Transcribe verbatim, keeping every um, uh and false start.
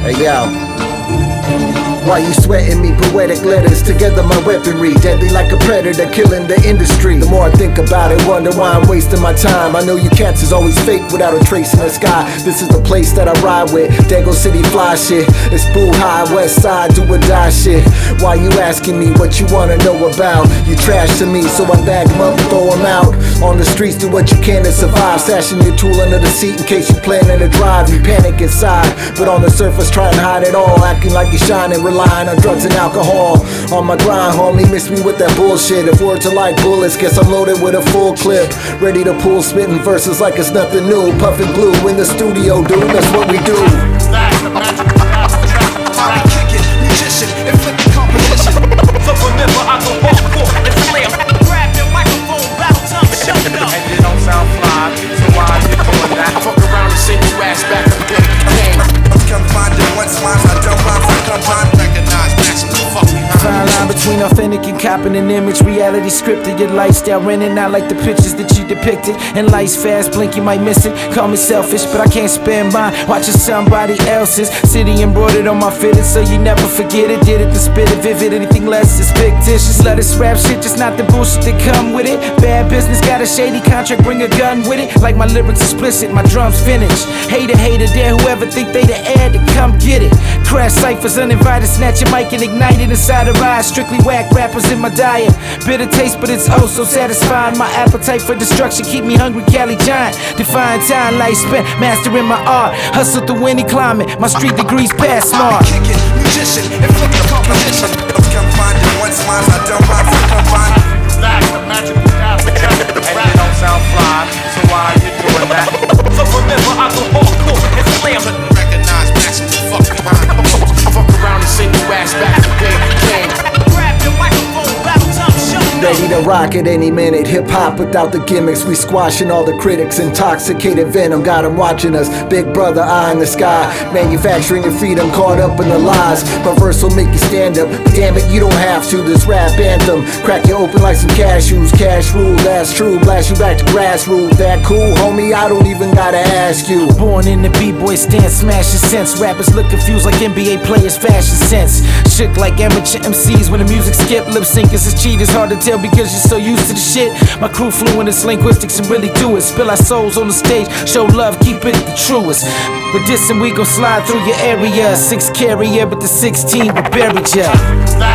Hey yo, why you sweating me? Poetic letters, together my weaponry, deadly like a predator, killing the industry. The more I think about it, wonder why I'm wasting my time. I know you cats is always fake without a trace in the sky. This is the place that I ride with, Dago City fly shit. It's Boo High, West Side, do or die shit. Why you asking me what you wanna know about? You trash to me, so I bag them up and throw them out. On the streets, do what you can to survive. Stashing your tool under the seat in case you planning to drive. You panic inside, but on the surface try and hide it all. Acting like you're shining, relying on drugs and alcohol. On my grind, homie, miss me with that bullshit. If words are like bullets, guess I'm loaded with a full clip. Ready to pull, spitting verses like it's nothing new. Puffin' glue in the studio, dude, that's what we do. Musician, inflicting competition. So remember, I go hardcore and slam. Grab your microphone, battle time, shut up. And you don't sound fly, so why are you doing that? Fuck around and send your ass back to the game. I'm confined to one slime, I don't mind, I come find, recognize, match the fuck behind. Fine line between authentic and copping an image. Reality scripted, your lifestyle renting out like the pictures that you depicted. And life's fast, blink you might miss it. Call me selfish, but I can't spend mine watching somebody else's. City embroidered on my fitted, so you never forget it. Did it to spit it vivid, anything less is fictitious. Let us rap shit, just not the bullshit that come with it. Bad business, got a shady contract, bring a gun with it. Like my lyrics explicit, my drums finished. Hater, hater, dare whoever think they the air to come get it. Crash ciphers, uninvited, snatch your mic and ignite it inside her eyes. Strictly whack rappers in my diet. Bitter taste, but it's oh so satisfying. My appetite for destruction keep me hungry, Cali giant. Defying time, life spent, mastering my art. Hustle through any climate, my street degrees past smart. Kicking, musician, inflicting competition. I'm confined to one slime, I don't mind, I come find. That's the magic we have to try. And you don't sound fly, so why are you doing that? So remember, I go hardcore and slam. Recognize, match the fuck behind. Fuck around and send your ass back to the game. Grab your microphone, battle time, shut up. Ready to rock at any minute. Hip hop without the gimmicks. We squashing all the critics. Intoxicated venom got them watching us. Big brother, eye in the sky. Manufacturing your freedom, caught up in the lies. My verse will make you stand up. Damn it, you don't have to. This rap anthem crack you open like some cashews. Cash rule, that's true. Blast you back to grassroots. That cool, homie? I don't even gotta ask you. Born in the b-boy stance, smashing sense. Rappers look confused like N B A players, fashion sense. Shook like amateur M Cs when the music skip. Lip syncers is cheaters, hard to tell because you're so used to the shit. My crew fluent in linguistics and really do it. Spill our souls on the stage, show love, keep it the truest. But this and we gon' slide through your area. Six carrier, but the sixteen will bury ya.